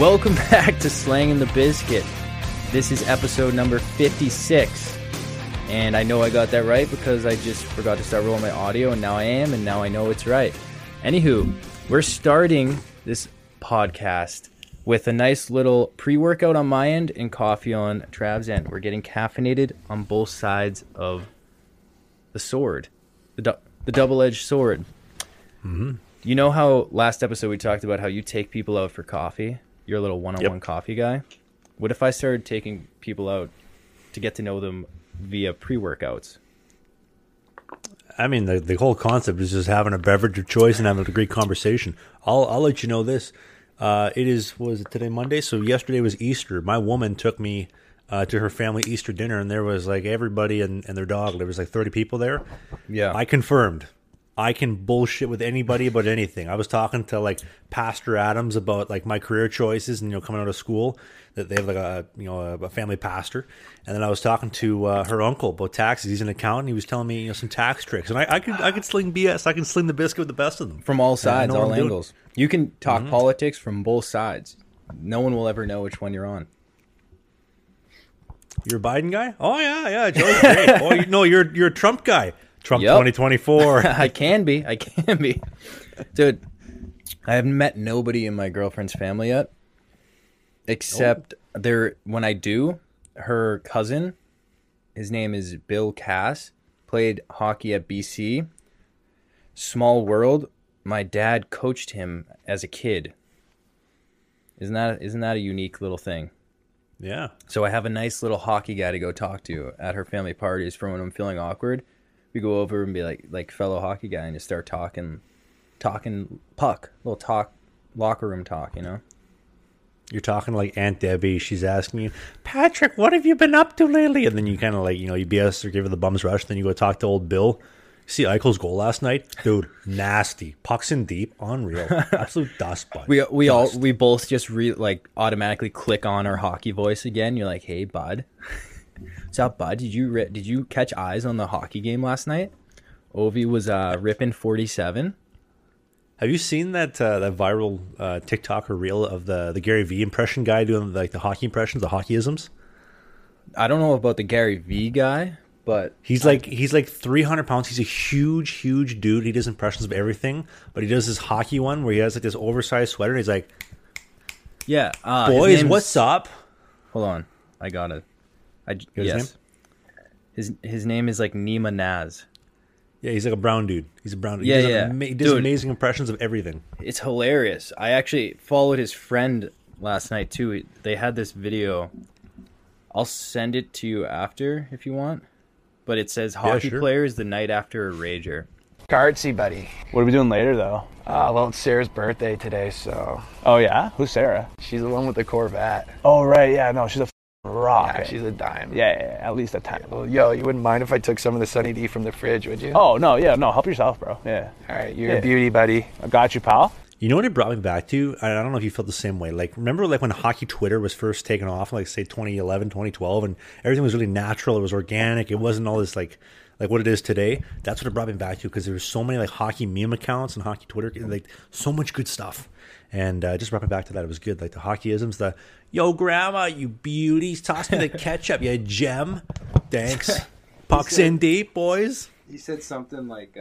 Welcome back to Slanging the Biscuit. This is episode number 56. And I know I got that right because I just forgot to start rolling my audio, and now I am, and now I know it's right. Anywho, we're starting this podcast with a nice little pre-workout on my end and coffee on Trav's end. We're getting caffeinated on both sides of the sword, the double-edged sword. Mm-hmm. You know how last episode we talked about how you take people out for coffee? You're a little one-on-one coffee guy. What if I started taking people out to get to know them via pre-workouts? I mean, the whole concept is just having a beverage of choice and having a great conversation. I'll let you know this. Was it today, Monday? So yesterday was Easter. My woman took me to her family Easter dinner, and there was like everybody and their dog. There was like 30 people there. Yeah. I confirmed. I can bullshit with anybody about anything. I was talking to like Pastor Adams about like my career choices and coming out of school, that they have like a family pastor, and then I was talking to her uncle about taxes. He's an accountant. He was telling me some tax tricks, and I could sling BS. I can sling the biscuit with the best of them From all sides, all angles. You can talk politics from both sides. No one will ever know which one you're on. You're a Biden guy? Oh yeah, Joe's great. Oh, you're a Trump guy. Trump 2024. I can be. Dude, I haven't met nobody in my girlfriend's family yet. Except when I do, her cousin, his name is Bill Cass, played hockey at BC. Small world, my dad coached him as a kid. Isn't that a unique little thing? Yeah. So I have a nice little hockey guy to go talk to at her family parties for when I'm feeling awkward. We go over and be like fellow hockey guy and just start talking puck, little talk, locker room talk, You're talking like Aunt Debbie. She's asking you, Patrick, what have you been up to lately? And then you kind of like, you BS or give her the bum's rush. Then you go talk to old Bill. See Eichel's goal last night? Dude, nasty. Pucks in deep. Unreal. Absolute dust bud. We both just automatically click on our hockey voice again. You're like, hey, bud. What's up, bud? Did you catch eyes on the hockey game last night? Ovi was ripping 47. Have you seen that viral TikTok or reel of the Gary Vee impression guy doing like the hockey impressions, the hockeyisms? I don't know about the Gary Vee guy, but he's like 300 pounds. He's a huge dude. He does impressions of everything, but he does this hockey one where he has like this oversized sweater. And he's like, "Yeah, boys, what's up?" Hold on, I got it. Yes, his name is like Nima Naz. Yeah, he's like a brown dude. He's a brown dude. Yeah, He does amazing impressions of everything. It's hilarious. I actually followed his friend last night too. They had this video. I'll send it to you after if you want. But it says hockey players the night after a rager. Cardsy, buddy. What are we doing later, though? Well, it's Sarah's birthday today, so... Oh, yeah? Who's Sarah? She's the one with the Corvette. Oh, right, yeah, no, she's a rock. Yeah, she's a dime. Yeah, at least a 10. Well, yo, you wouldn't mind if I took some of the Sunny D from the fridge, would you? Oh, no, help yourself, bro, yeah. All right, you're a beauty, buddy. I got you, pal. You know what it brought me back to? I don't know if you felt the same way. Like, remember like when hockey Twitter was first taken off, like say 2011, 2012, and everything was really natural. It was organic. It wasn't all this like what it is today. That's what it brought me back to, because there was so many like hockey meme accounts and hockey Twitter, like so much good stuff. And it just brought me back to that. It was good. Like the hockeyisms, the yo grandma, you beauties, toss me the ketchup, you gem. Thanks. Pucks in deep, boys. He said something like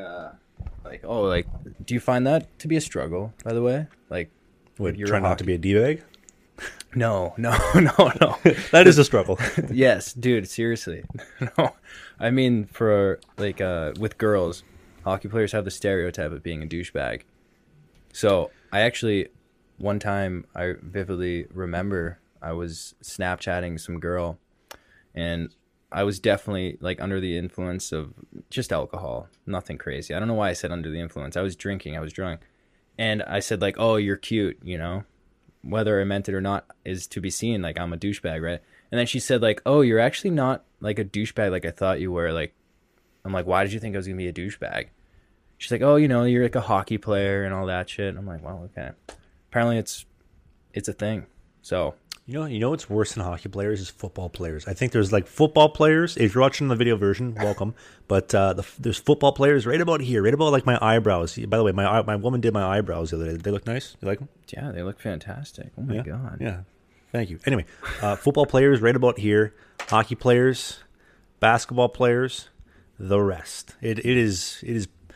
do you find that to be a struggle, by the way? Like, what, you're trying not to be a D-bag? No. That is a struggle. Yes, dude, seriously. No, I mean, for like with girls, hockey players have the stereotype of being a douchebag. So I actually, one time I vividly remember I was Snapchatting some girl, and I was definitely like under the influence of just alcohol, nothing crazy. I don't know why I said under the influence. I was drinking, I was drunk, and I said like, "Oh, you're cute," Whether I meant it or not is to be seen. Like, I'm a douchebag, right? And then she said like, "Oh, you're actually not like a douchebag like I thought you were." Like, I'm like, "Why did you think I was gonna be a douchebag?" She's like, "Oh, you're like a hockey player and all that shit." And I'm like, "Well, okay." Apparently, it's a thing. So You know what's worse than hockey players is football players. I think there's like football players. If you're watching the video version, welcome. But there's football players right about here, right about like my eyebrows. By the way, my woman did my eyebrows the other day. They look nice. You like them? Yeah, they look fantastic. Oh my god. Yeah. Thank you. Anyway, football players right about here. Hockey players, basketball players, the rest. It is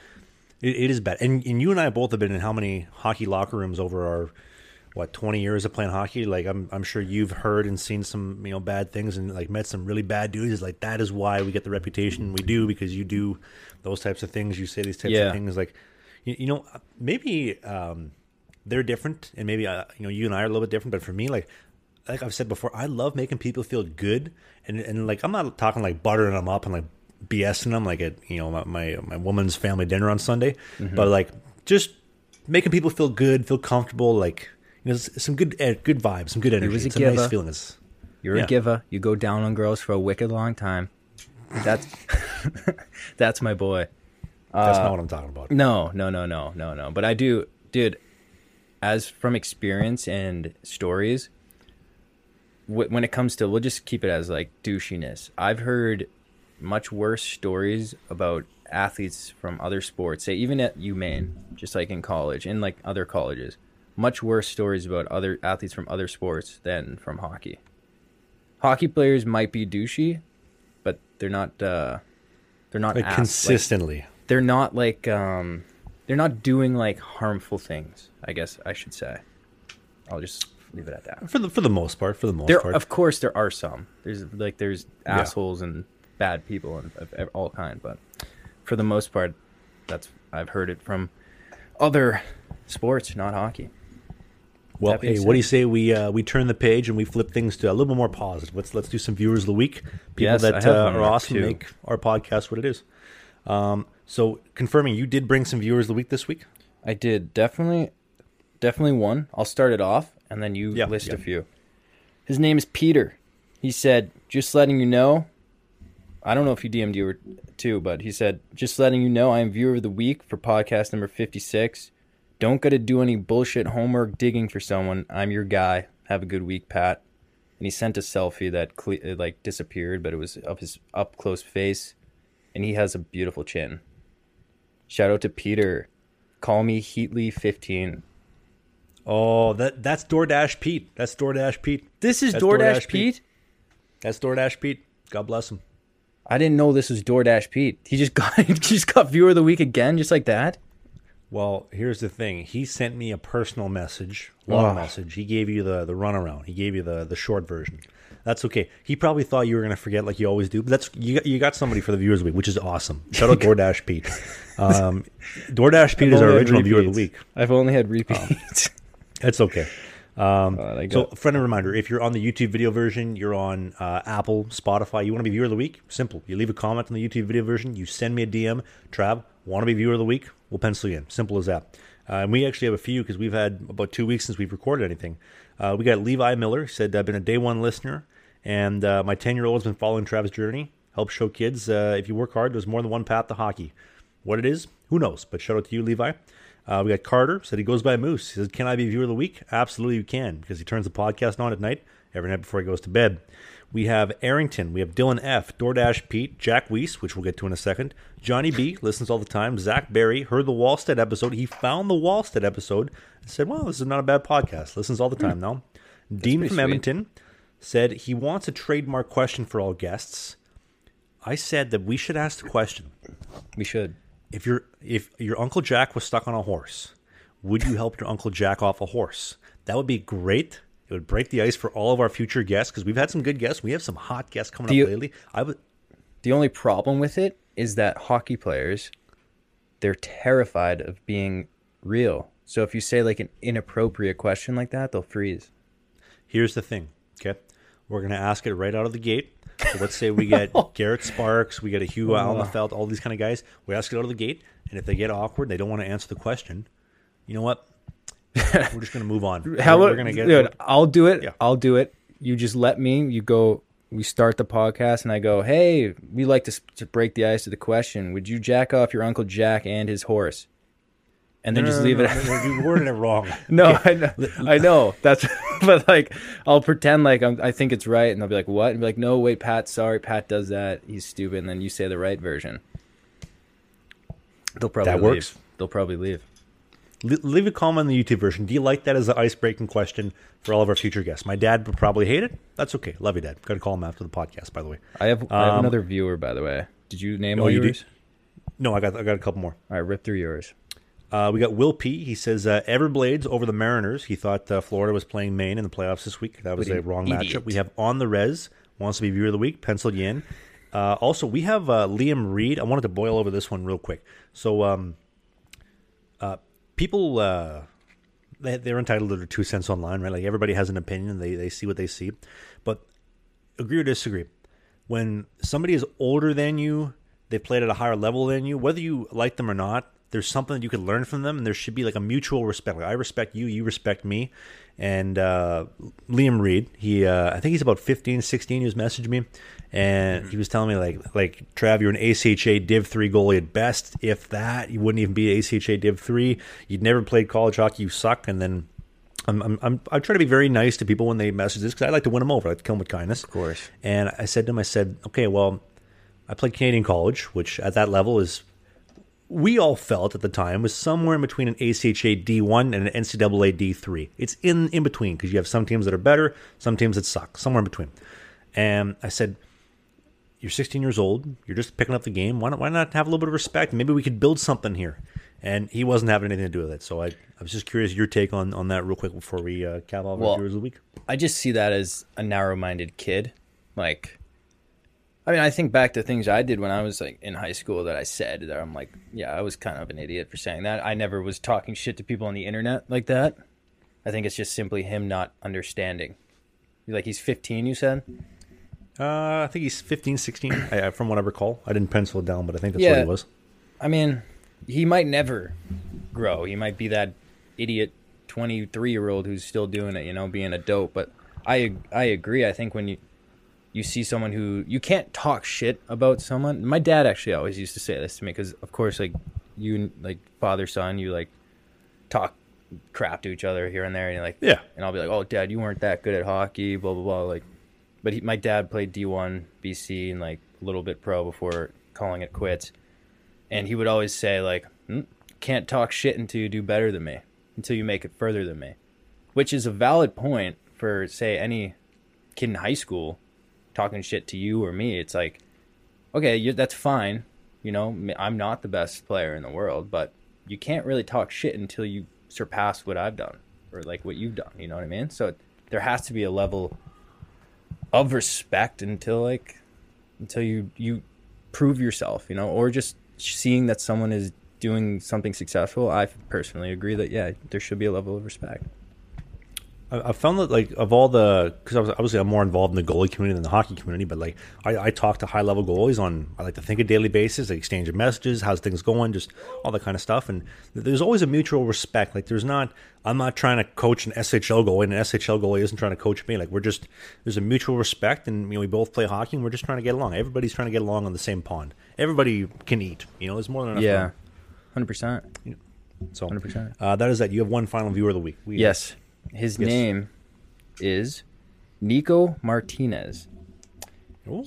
bad. And you and I both have been in how many hockey locker rooms over our 20 years of playing hockey? Like I'm sure you've heard and seen some bad things and like met some really bad dudes. Like that is why we get the reputation we do, because you do those types of things. You say these types of things. Like maybe they're different, and maybe you and I are a little bit different. But for me, like I've said before, I love making people feel good, and like I'm not talking like buttering them up and like BSing them like at my woman's family dinner on Sunday, but like just making people feel good, feel comfortable, like some good vibes, some good energy. It was a it's a giver. nice feeling. You're a giver. You go down on girls for a wicked long time. That's that's my boy. That's not what I'm talking about. No. But I do, dude. As from experience and stories, when it comes to, we'll just keep it as like douchiness. I've heard much worse stories about athletes from other sports, say even at UMaine, just like in college, in like other colleges. Much worse stories about other athletes from other sports than from hockey. Hockey players might be douchey, but they're not. They're not like consistently. Like, they're not like. They're not doing like harmful things, I guess I should say. I'll just leave it at that. For the most part. Of course, there are some. There's assholes and bad people and of all kind, but for the most part, I've heard it from other sports, not hockey. Well, hey, what do you say we turn the page and we flip things to a little bit more positive? Let's do some viewers of the week. People that are awesome, make our podcast what it is. So confirming, you did bring some viewers of the week this week? I did. Definitely one. I'll start it off, and then you list a few. His name is Peter. He said, just letting you know, I don't know if he DM'd you or too, but he said, just letting you know I am viewer of the week for podcast number 56. Don't got to do any bullshit homework digging for someone. I'm your guy. Have a good week, Pat. And he sent a selfie that disappeared, but it was of his up-close face, and he has a beautiful chin. Shout out to Peter. Call me Heatley15. Oh, that's DoorDash Pete. That's DoorDash Pete. This is DoorDash Pete? That's DoorDash Pete. God bless him. I didn't know this was DoorDash Pete. He just got viewer of the week again, just like that? Well, here's the thing. He sent me a personal message, long message. He gave you the runaround. He gave you the short version. That's okay. He probably thought you were going to forget like you always do. But you got somebody for the viewers of the week, which is awesome. Shout out DoorDash Pete. DoorDash Pete is our original viewer of the week. I've only had repeats. It's okay. So, friendly reminder, if you're on the YouTube video version, you're on Apple, Spotify, you want to be viewer of the week, simple. You leave a comment on the YouTube video version, you send me a DM, Trav, want to be viewer of the week, we'll pencil you in. Simple as that. And we actually have a few because we've had about 2 weeks since we've recorded anything. We got Levi Miller, said, I've been a day one listener, and my 10-year-old has been following Trav's journey. Help show kids, if you work hard, there's more than one path to hockey. What it is, who knows? But shout out to you, Levi. We got Carter, said he goes by Moose. He says, can I be viewer of the week? Absolutely you can, because he turns the podcast on at night, every night before he goes to bed. We have Arrington. We have Dylan F., DoorDash Pete, Jack Weiss, which we'll get to in a second. Johnny B. listens all the time. Zach Berry heard the Wallstead episode. He found the Wallstead episode and said, well, this is not a bad podcast. Listens all the time now. Dean from Edmonton said he wants a trademark question for all guests. I said that we should ask the question. We should. If your Uncle Jack was stuck on a horse, would you help your Uncle Jack off a horse? That would be great. It would break the ice for all of our future guests because we've had some good guests. We have some hot guests coming up lately. The only problem with it is that hockey players, they're terrified of being real. So if you say like an inappropriate question like that, they'll freeze. Here's the thing, okay? We're going to ask it right out of the gate. So let's say we get Garrett Sparks, we get a Hugo Almafelt, all these kind of guys. We ask it out of the gate, and if they get awkward, they don't want to answer the question, you know what? We're just going to move on. We're going to get dude, I'll do it. Yeah. I'll do it. You just let me. You go. We start the podcast, and I go, hey, we like to break the ice to the question. Would you jack off your Uncle Jack and his horse? and then just leave it. You worded it wrong. No, I know. That's, but like, I'll pretend like I think it's right, and they'll be like, "What?" And be like, "No, wait, Pat. Sorry, Pat does that. He's stupid." And then you say the right version. They'll probably That works. leave. They'll probably leave. Leave a comment on the YouTube version. Do you like that as an ice-breaking question for all of our future guests? My dad would probably hate it. That's okay. Love you, Dad. Got to call him after the podcast, by the way. I have another viewer, by the way. Did you name all you yours? did? No, I got a couple more. All right, rip through yours. We got Will P. He says Everblades over the Mariners. He thought Florida was playing Maine in the playoffs this week. That was What a an wrong idiot. matchup. We have On the Res, wants to be viewer of the week, penciled you in. Also, we have Liam Reed. I wanted to boil over this one real quick. So people, they're entitled to their 2 cents online, right? Like everybody has an opinion. They see what they see. But agree or disagree, when somebody is older than you, they played at a higher level than you, whether you like them or not, there's something that you could learn from them, and there should be like a mutual respect. Like I respect you, you respect me. And Liam Reed, I think he's about 15, 16, he was messaging me, and he was telling me like Trav, you're an ACHA Div 3 goalie at best. If that, you wouldn't even be ACHA Div 3. You'd never played college hockey, you suck. And then I try to be very nice to people when they message this, because I like to win them over. I like to kill them with kindness. Of course. And I said to him, okay, well, I played Canadian college, which at that level is, we all felt at the time, was somewhere in between an ACHA D1 and an NCAA D3. It's in between, because you have some teams that are better, some teams that suck, somewhere in between. And I said, you're 16 years old, you're just picking up the game, why not have a little bit of respect? Maybe we could build something here. And he wasn't having anything to do with it. So I was just curious your take on that real quick before we cap off our viewers of the week. I just see that as a narrow-minded kid. Like, I mean, I think back to things I did when I was like in high school that I said that I'm like, yeah, I was kind of an idiot for saying that. I never was talking shit to people on the internet like that. I think it's just simply him not understanding. Like, he's 15, you said? I think he's 15, 16, from what I recall. I didn't pencil it down, but I think that's what he was. I mean, he might never grow. He might be that idiot 23-year-old who's still doing it, you know, being a dope. But I agree. I think when you see someone who, you can't talk shit about someone. My dad actually always used to say this to me, because of course, like, you, like, father son, you like talk crap to each other here and there, and you're like, yeah, and I'll be like, oh, Dad, you weren't that good at hockey, blah blah blah. Like, but my dad played D1 BC and like a little bit pro before calling it quits, and he would always say like, can't talk shit until you do better than me, until you make it further than me, which is a valid point for, say, any kid in high school talking shit to you or me. It's like, okay, that's fine, you know, I'm not the best player in the world, but you can't really talk shit until you surpass what I've done or like what you've done, you know what I mean? So there has to be a level of respect until you prove yourself, you know, or just seeing that someone is doing something successful. I personally agree that, yeah, there should be a level of respect. I found that, like, of all the, because obviously I'm more involved in the goalie community than the hockey community, but like I talk to high level goalies I like to think a daily basis, like exchange of messages, how's things going, just all that kind of stuff. And there's always a mutual respect. Like I'm not trying to coach an SHL goalie, and an SHL goalie isn't trying to coach me. Like there's a mutual respect, and, you know, we both play hockey and we're just trying to get along. Everybody's trying to get along on the same pond. Everybody can eat, you know, there's more than enough. Yeah. 100%. So 100%. That is that. You have one final viewer of the week. Yes. His name is Nico Martinez. Ooh,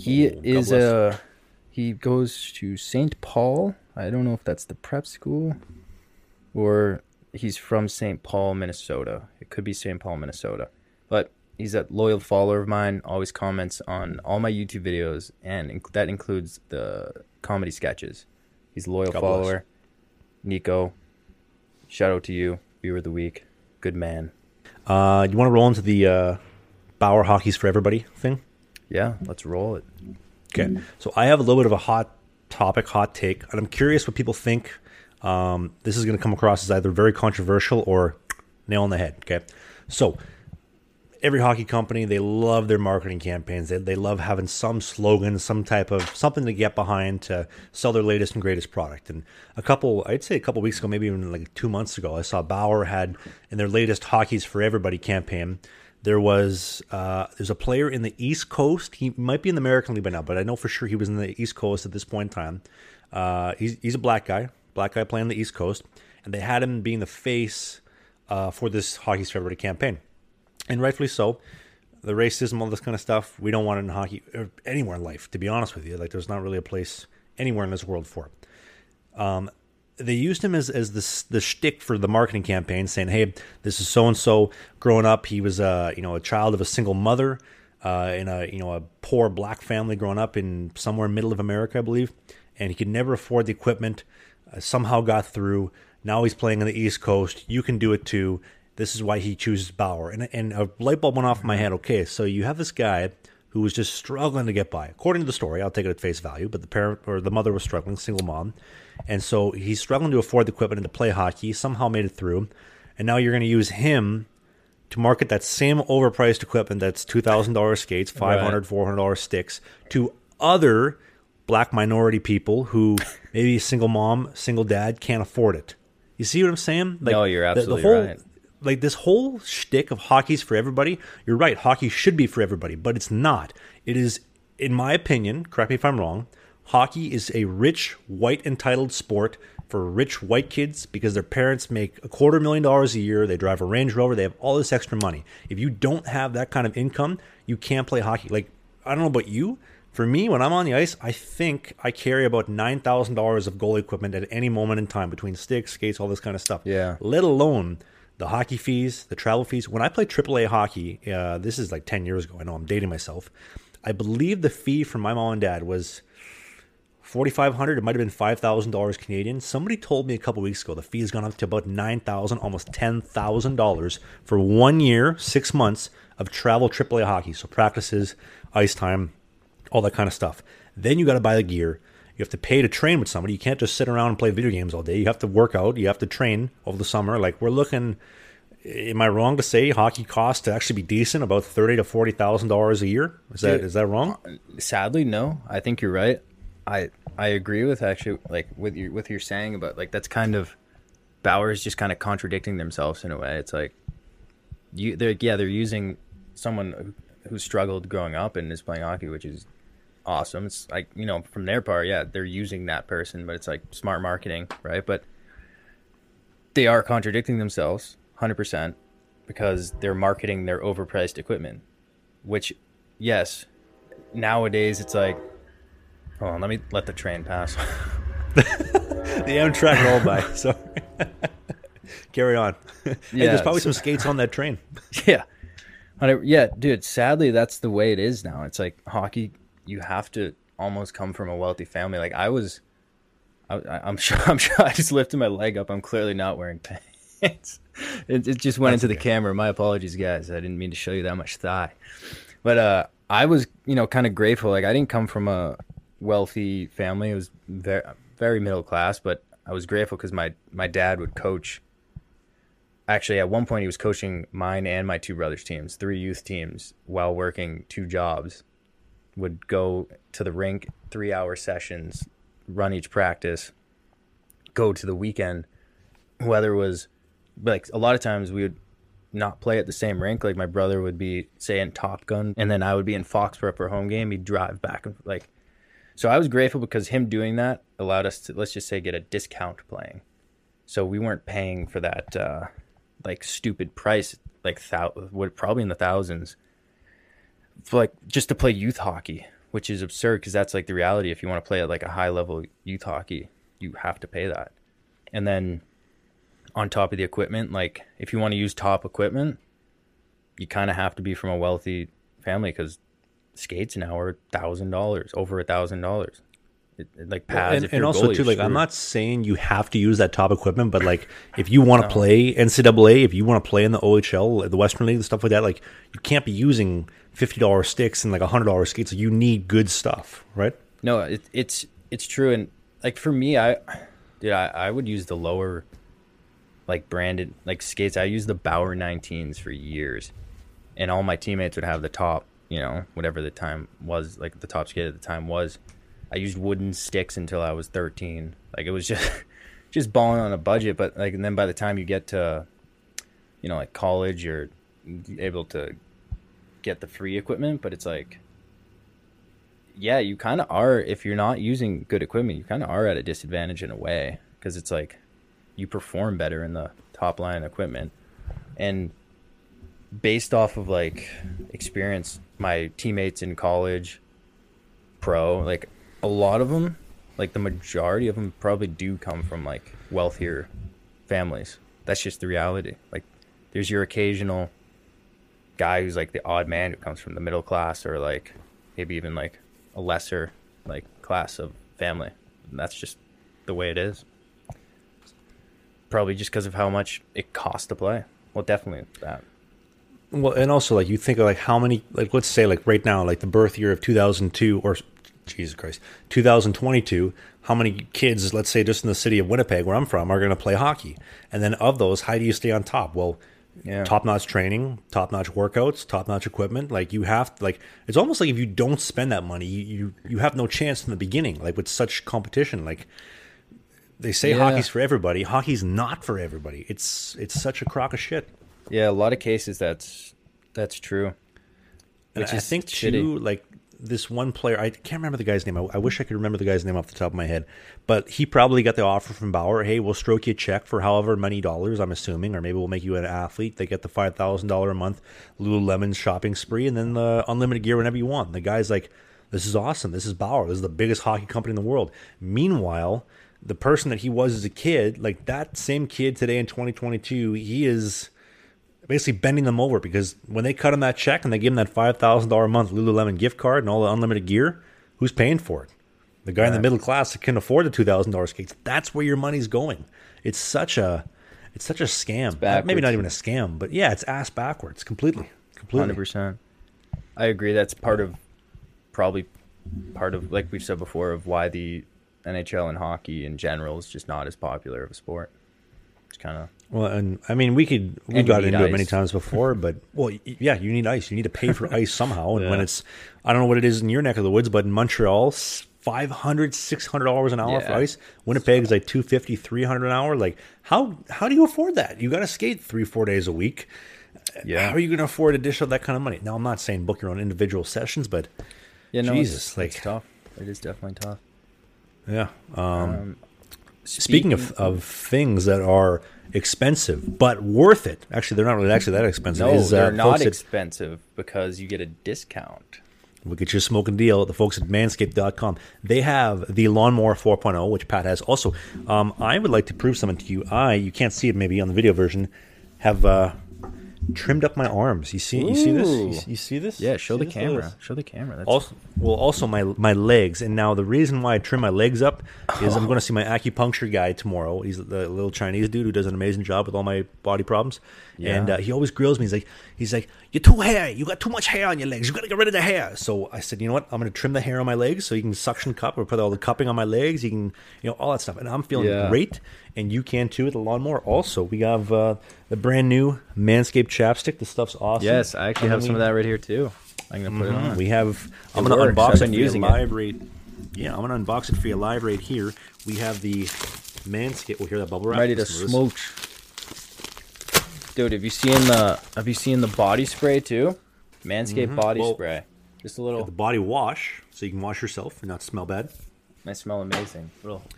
he goes to St. Paul. I don't know if that's the prep school or he's from St. Paul, Minnesota. It could be St. Paul, Minnesota. But he's a loyal follower of mine, always comments on all my YouTube videos, and that includes the comedy sketches. He's a loyal follower. Bless. Nico, shout out to you, viewer of the week. Good man. You want to roll into the Bauer Hockey's for Everybody thing? Yeah, let's roll it. Okay. So I have a little bit of a hot take, and I'm curious what people think. This is going to come across as either very controversial or nail on the head. Okay. So every hockey company, they love their marketing campaigns. They love having some slogan, some type of something to get behind to sell their latest and greatest product. And I'd say a couple weeks ago, maybe even like 2 months ago, I saw Bauer had in their latest Hockey's for Everybody campaign, there's a player in the East Coast. He might be in the American League by now, but I know for sure he was in the East Coast at this point in time. He's a black guy playing the East Coast. and they had him being the face for this Hockey's for Everybody campaign, and rightfully so. The racism, all this kind of stuff, we don't want it in hockey or anywhere in life, to be honest with you. Like, there's not really a place anywhere in this world for it. They used him as the shtick for the marketing campaign, saying, "Hey, this is so and so. Growing up, he was a child of a single mother in a poor black family growing up in somewhere middle of America, I believe, and he could never afford the equipment. Somehow got through. Now he's playing on the East Coast. You can do it too. This is why he chooses Bauer." And a light bulb went off in my head. Okay, so you have this guy who was just struggling to get by. According to the story, I'll take it at face value, but the parent or the mother was struggling, single mom. And so he's struggling to afford the equipment and to play hockey, somehow made it through. And now you're going to use him to market that same overpriced equipment that's $2,000 skates, $500, $400 sticks to other black minority people who maybe single mom, single dad can't afford it. You see what I'm saying? Like, no, you're absolutely right. Like, this whole shtick of hockey's for everybody, you're right, hockey should be for everybody, but it's not. It is, in my opinion, correct me if I'm wrong, hockey is a rich, white, entitled sport for rich white kids because their parents make $250,000 a year, they drive a Range Rover, they have all this extra money. If you don't have that kind of income, you can't play hockey. Like, I don't know about you, for me, when I'm on the ice, I think I carry about $9,000 of goalie equipment at any moment in time between sticks, skates, all this kind of stuff. Yeah. Let alone the hockey fees, the travel fees. When I played AAA hockey, this is like 10 years ago. I know I'm dating myself. I believe the fee from my mom and dad was $4,500. It might have been $5,000 Canadian. Somebody told me a couple weeks ago the fee has gone up to about $9,000, almost $10,000 for 1 year, 6 months of travel AAA hockey. So practices, ice time, all that kind of stuff. Then you got to buy the gear. You have to pay to train with somebody. You can't just sit around and play video games all day. You have to work out. You have to train over the summer. Like, we're looking, am I wrong to say hockey costs to actually be decent about $30,000 to $40,000 a year? Is that wrong? Sadly, no. I think you're right. I agree with actually, like, with your saying about, like, that's kind of Bauer's just kind of contradicting themselves in a way. It's like they're using someone who struggled growing up and is playing hockey, which is awesome. It's like, from their part, yeah, they're using that person, but it's like smart marketing, right? But they are contradicting themselves 100% because they're marketing their overpriced equipment, which, yes, nowadays it's like, hold on, let me let the train pass. The Amtrak rolled by. So carry on. Hey, there's probably some skates on that train. Yeah. Yeah, dude, sadly, that's the way it is now. It's like hockey, you have to almost come from a wealthy family. Like, I'm sure I just lifted my leg up. I'm clearly not wearing pants. It just went into the camera. My apologies, guys. I didn't mean to show you that much thigh. But I was, kind of grateful. Like, I didn't come from a wealthy family. It was very, very middle class, but I was grateful because my dad would coach. Actually, at one point, he was coaching mine and my two brothers' teams, 3 youth teams, while working 2 jobs. Would go to the rink, 3-hour sessions, run each practice, go to the weekend. Weather was, like, a lot of times we would not play at the same rink. Like, my brother would be, say, in Top Gun, and then I would be in Foxborough for a home game. He'd drive back and like. So I was grateful because him doing that allowed us to, let's just say, get a discount playing. So we weren't paying for that like stupid price, like probably in the thousands, for, like, just to play youth hockey, which is absurd because that's like the reality. If you want to play at like a high level youth hockey, you have to pay that. And then on top of the equipment, like, if you want to use top equipment, you kind of have to be from a wealthy family because skates now are $1,000, over $1,000. Like pads, and also too, like, I'm not saying you have to use that top equipment, but like, if you want to play NCAA, if you want to play in the OHL, the Western League, stuff like that, like, you can't be using $50 sticks and like $100 skates. Like, you need good stuff, right? No, it's true. And like, for me, I would use the lower, like, branded, like, skates. I used the Bauer 19s for years, and all my teammates would have the top, whatever the time was, like the top skate at the time was. I used wooden sticks until I was 13. Like, it was just balling on a budget. But like, and then by the time you get to, like college, you're able to get the free equipment. But it's like, yeah, you kind of are, if you're not using good equipment, you kind of are at a disadvantage in a way. Because it's like, you perform better in the top line equipment. And based off of like experience, my teammates in college, pro, like a lot of them, like the majority of them probably do come from like wealthier families. That's just the reality. Like there's your occasional guy who's like the odd man who comes from the middle class, or like maybe even like a lesser like class of family. And that's just the way it is. Probably just because of how much it costs to play. Well, definitely that. Well, and also like you think of like how many, like let's say like right now, like the birth year of 2002 or Jesus Christ, 2022, how many kids, let's say just in the city of Winnipeg where I'm from, are going to play hockey? And then of those, how do you stay on top? Well, top-notch training, top-notch workouts, top-notch equipment. Like you have to, like, it's almost like if you don't spend that money, you have no chance in the beginning, like with such competition. Like they say hockey's for everybody. Hockey's not for everybody. It's such a crock of shit. Yeah, a lot of cases that's true. Which I think shitty. Too, like this one player, I can't remember the guy's name. I wish I could remember the guy's name off the top of my head. But he probably got the offer from Bauer. Hey, we'll stroke you a check for however many dollars, I'm assuming, or maybe we'll make you an athlete. They get the $5,000 a month Lululemon shopping spree, and then the unlimited gear whenever you want. And the guy's like, this is awesome. This is Bauer. This is the biggest hockey company in the world. Meanwhile, the person that he was as a kid, like that same kid today in 2022, he is basically bending them over, because when they cut him that check and they give him that $5,000 a month Lululemon gift card and all the unlimited gear, who's paying for it? The guy in the middle class that can afford the $2,000 skates. That's where your money's going. It's such a scam. Maybe not even a scam, but yeah, it's ass backwards completely. 100%. I agree. That's probably part of, like we've said before, of why the NHL and hockey in general is just not as popular of a sport. It's kind of. Well, and I mean, we got into it many times before, but well, yeah, you need ice. You need to pay for ice somehow. And when it's, I don't know what it is in your neck of the woods, but in Montreal, $500, $600 an hour for ice. Winnipeg is like $250, $300 an hour. Like, how do you afford that? You got to skate 3-4 days a week. Yeah, how are you going to afford to dish out that kind of money? Now, I'm not saying book your own individual sessions, but Jesus, it's tough. It is definitely tough. Yeah. Speaking of things that are expensive but worth it, actually they're not really actually that expensive. No, they're not expensive because you get a discount. We'll get you a smoking deal at the folks at manscaped.com. They have the Lawnmower 4.0, which Pat has also. I would like to prove something to you. You can't see it maybe on the video version, have trimmed up my arms. You see this? You see this? Yeah, show the camera. Show the camera. That's... Also my legs. And now the reason why I trim my legs up is I'm going to see my acupuncture guy tomorrow. He's the little Chinese dude who does an amazing job with all my body problems. Yeah. And he always grills me. He's like, you're too hairy. You got too much hair on your legs. You got to get rid of the hair. So I said, you know what? I'm going to trim the hair on my legs so you can suction cup or put all the cupping on my legs. You can, all that stuff. And I'm feeling great. And you can too with the lawnmower. Also, we have the brand new Manscaped chapstick. This stuff's awesome. Yes, I actually have some of that right here too. I'm gonna put it on. We have. I'm gonna unbox it for you live right. Yeah, I'm gonna unbox it for you live right here. We have the Manscaped. We'll hear that bubble wrap. Ready to smooch. Dude, have you seen the body spray too? Manscaped body spray. Just a little. The body wash, so you can wash yourself and not smell bad. I smell amazing.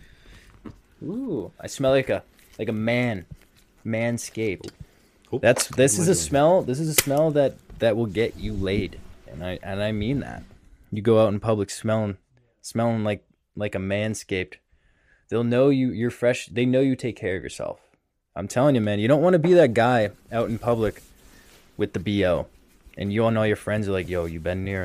Ooh, I smell like a man. Manscaped. This is a smell that will get you laid. And I mean that. You go out in public smelling like a Manscaped. They'll know you're fresh. They know you take care of yourself. I'm telling you, man, you don't want to be that guy out in public with the BO. And you all know your friends are like, yo, you been near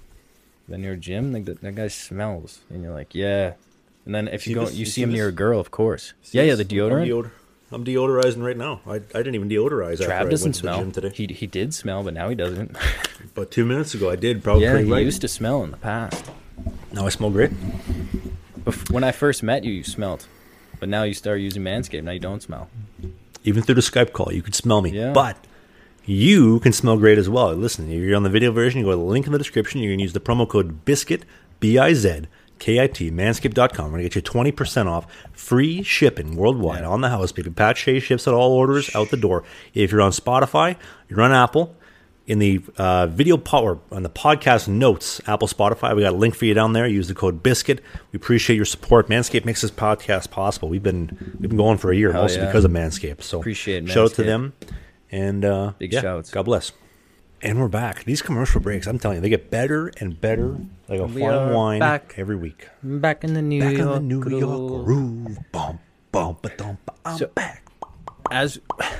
a gym? Like that guy smells. And you're like, yeah. And then if you see him near a girl, of course. Yeah, the deodorant. I'm deodorizing right now. I didn't even deodorize after I went to the gym today. He did smell, but now he doesn't. But 2 minutes ago I did. Probably yeah, pretty he right. used to smell in the past. Now I smell great. When I first met you, you smelled. But now you start using Manscaped. Now you don't smell. Even through the Skype call, you could smell me. Yeah. But you can smell great as well. Listen, if you're on the video version, you go to the link in the description. You can use the promo code BISKIT, BIZKIT, manscaped.com. We're going to get you 20% off, free shipping worldwide on the house, baby. Pat Shea ships at all orders out the door. If you're on Spotify, you're on Apple, in the video power on the podcast notes, Apple, Spotify. We got a link for you down there. Use the code Biscuit. We appreciate your support. Manscaped makes this podcast possible. We've been going for a year, Hell mostly yeah. because of Manscaped. So Appreciate shout out to Manscaped. them, and Big yeah, shouts. God bless. And we're back. These commercial breaks, I'm telling you, they get better and better, like a We fine are wine back. every week. Back in the New Back York in the New York groove. groove. Bum, bum, ba-dum, ba, I'm So- back. As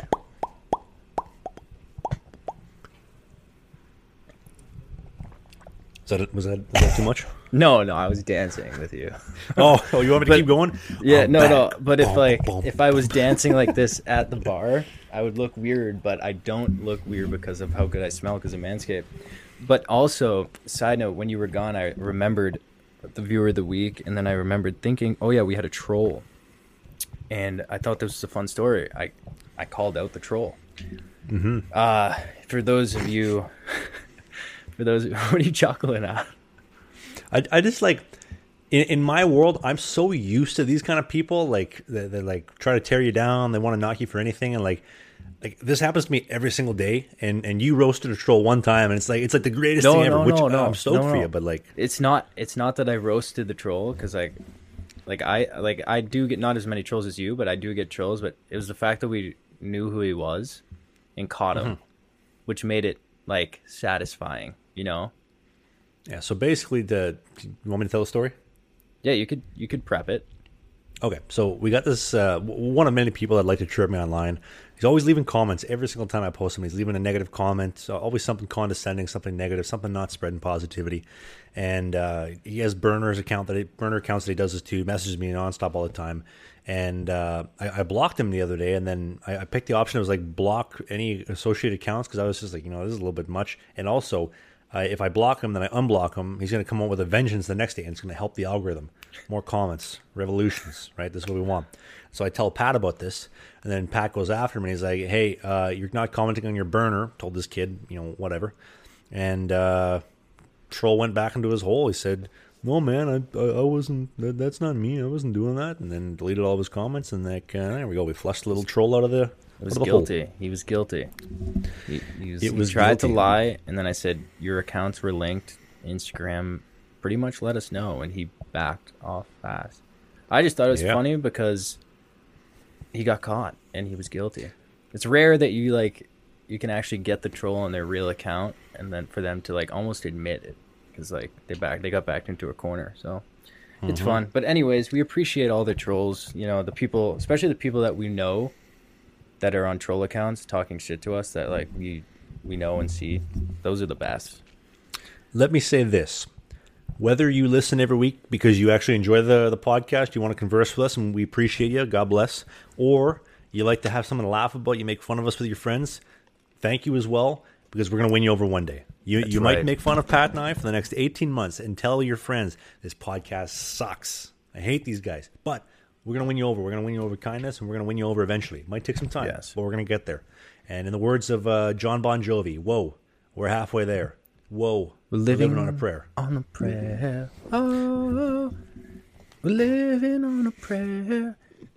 Was that too much? no, I was dancing with you. Oh, you want me to keep going? Yeah, I'm no. back. But Bum, bum, if I was dancing like this at the bar, I would look weird. But I don't look weird because of how good I smell because of Manscaped. But also, side note, when you were gone, I remembered the viewer of the week, and then I remembered thinking, oh yeah, we had a troll, and I thought this was a fun story. I called out the troll. Mm-hmm. For those of you, what are you chuckling at? I just like in my world, I'm so used to these kind of people. Like they like try to tear you down. They want to knock you for anything, and like this happens to me every single day. And you roasted a troll one time, and it's like the greatest thing ever. Which I'm stoked for you, but like it's not that I roasted the troll because I do get not as many trolls as you, but I do get trolls. But it was the fact that we knew who he was and caught him, which made it like satisfying, you know. yeah. So basically, you want me to tell the story? Yeah, you could prep it. Okay, so we got this one of many people that like to chirp me online. He's always leaving comments every single time I post him. He's leaving a negative comment, so always something condescending, something negative, something not spreading positivity. And he has burner accounts that he does this to. Messages me nonstop all the time. And I blocked him the other day, and then I picked the option. It was like block any associated accounts because I was just like, this is a little bit much. And also, if I block him, then I unblock him. He's going to come up with a vengeance the next day, and it's going to help the algorithm. More comments, revolutions, right? This is what we want. So I tell Pat about this, and then Pat goes after me. And he's like, "Hey, you're not commenting on your burner." Told this kid, whatever. And troll went back into his hole. He said, "No, man, I wasn't. That's not me. I wasn't doing that." And then deleted all of his comments. And there we go. We flushed the little troll out of the. He was hole. guilty. He was guilty. He tried to guilty. lie, and then I said your accounts were linked. Instagram pretty much let us know, and he backed off fast. I just thought it was funny because he got caught and he was guilty. It's rare that you can actually get the troll on their real account, and then for them to like almost admit it because like they got backed into a corner. So it's fun. But anyways, we appreciate all the trolls. The people, especially the people that we know that are on troll accounts talking shit to us that like we know and see. Those are the best. Let me say this. Whether you listen every week because you actually enjoy the podcast, you want to converse with us, and we appreciate you, God bless, or you like to have someone to laugh about, you make fun of us with your friends, thank you as well, because we're going to win you over one day. You might right. make fun of Pat and I for the next 18 months and tell your friends, this podcast sucks. I hate these guys. But we're going to win you over. We're going to win you over with kindness, and we're going to win you over eventually. It might take some time, Yes. but we're going to get there. And in the words of John Bon Jovi, whoa, we're halfway there. Whoa, we're living on a prayer. On a prayer. Oh, we're living on a prayer.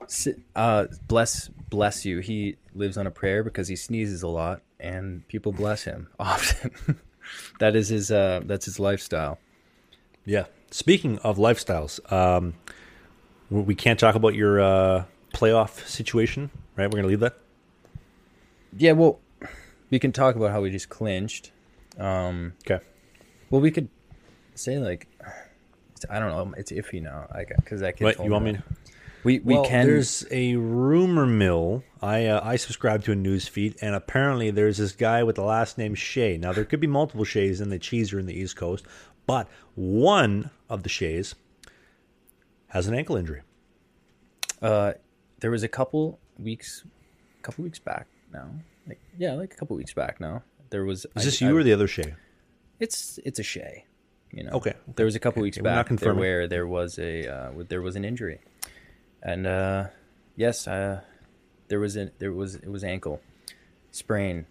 Bless you. He lives on a prayer because he sneezes a lot, and people bless him often. That's his lifestyle. Yeah. Speaking of lifestyles, we can't talk about your playoff situation, right? We're going to leave that. Yeah, well, we can talk about how we just clinched. Okay. Well, we could say like, I don't know. It's iffy now, because that kid. What, told you want me me to? We can. There's a rumor mill. I subscribe to a news feed, and apparently there's this guy with the last name Shea. Now, there could be multiple Sheas in the cheeser in the East Coast, but one of the Sheas has an ankle injury. There was a couple weeks back now. Like a couple weeks back now. There was. Is this you or the other Shea? It's a Shea. Okay. There was a couple weeks we're not back confirming. where there was an injury, and yes, it was ankle sprain,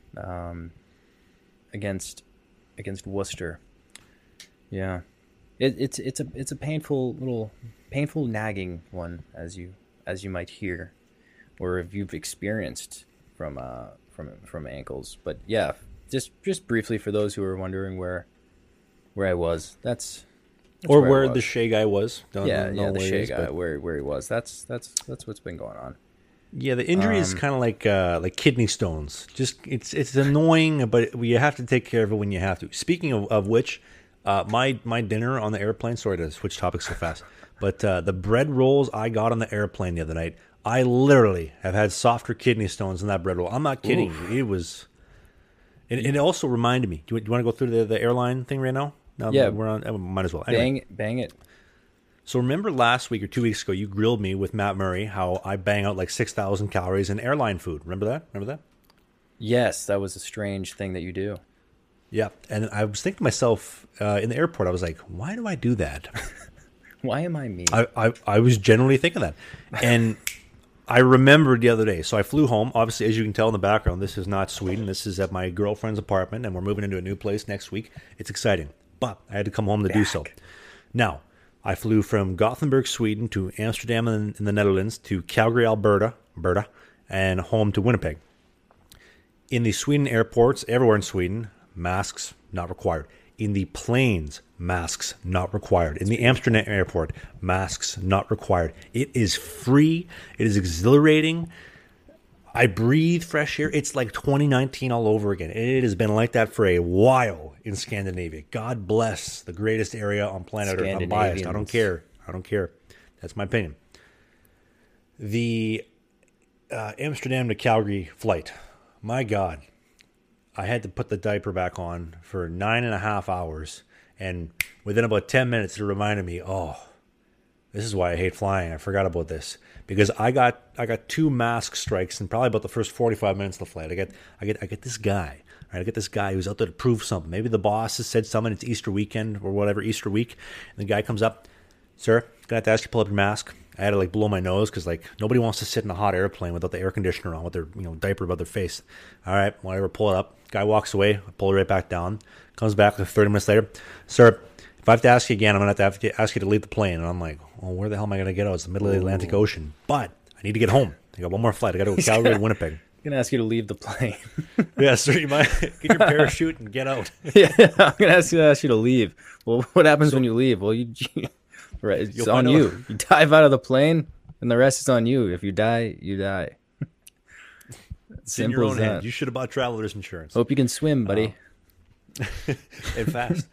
against Worcester. Yeah, it's a painful nagging one as you might hear, or if you've experienced from ankles. But yeah, just briefly for those who are wondering where I was. That's or I where was. the Shea guy was. Don't yeah, know the where he Shea is, guy, but- where he was. That's what's been going on. Yeah, the injury is kind of like kidney stones. Just it's annoying, but you have to take care of it when you have to. Speaking of which, my dinner on the airplane. Sorry to switch topics so fast, but the bread rolls I got on the airplane the other night, I literally have had softer kidney stones than that bread roll. I'm not kidding. It was. It also reminded me. Do you want to go through the airline thing right now? No, Yeah. we're on. Might as well. Anyway. Bang it. So remember last week or 2 weeks ago, you grilled me with Matt Murray how I bang out like 6,000 calories in airline food. Remember that? Yes, that was a strange thing that you do. Yeah. And I was thinking to myself in the airport, I was like, why do I do that? Why am I me? I was generally thinking that. And I remembered the other day. So I flew home. Obviously, as you can tell in the background, this is not Sweden. This is at my girlfriend's apartment, and we're moving into a new place next week. It's exciting. But I had to come home to do so. Now, I flew from Gothenburg, Sweden, to Amsterdam in the Netherlands, to Calgary, Alberta, and home to Winnipeg. In the Sweden airports, everywhere in Sweden, masks not required. In the planes, masks not required. In the Amsterdam airport, masks not required. It is free. It is exhilarating. I breathe fresh air. It's like 2019 all over again. It has been like that for a while in Scandinavia. God bless the greatest area on planet Earth. I'm biased. I don't care. That's my opinion. The Amsterdam to Calgary flight. My God. I had to put the diaper back on for 9.5 hours. And within about 10 minutes, it reminded me, this is why I hate flying. I forgot about this. Because I got 2 mask strikes in probably about the first 45 minutes of the flight. I get this guy. Right? I get this guy who's out there to prove something. Maybe the boss has said something. It's Easter weekend or whatever, Easter week. And the guy comes up, sir, gonna have to ask you to pull up your mask. I had to like blow my nose because like nobody wants to sit in a hot airplane without the air conditioner on with their diaper above their face. All right, whatever, pull it up. Guy walks away, I pull it right back down. Comes back like 30 minutes later, sir. If I have to ask you again, I'm gonna have to ask you to leave the plane. And I'm like, where the hell am I gonna get out? It's the middle of the Atlantic Ocean, but I need to get home. I got one more flight. I got to go Calgary to Winnipeg. I'm gonna ask you to leave the plane. Yeah, sir, you might get your parachute and get out. Yeah, I'm gonna ask you to leave. Well, what happens when you leave? Well, right, it's You'll on find you. out. You dive out of the plane, and the rest is on you. If you die, you die. It's in your Simple own as hands. that. You should have bought traveler's insurance. Hope you can swim, buddy. And fast.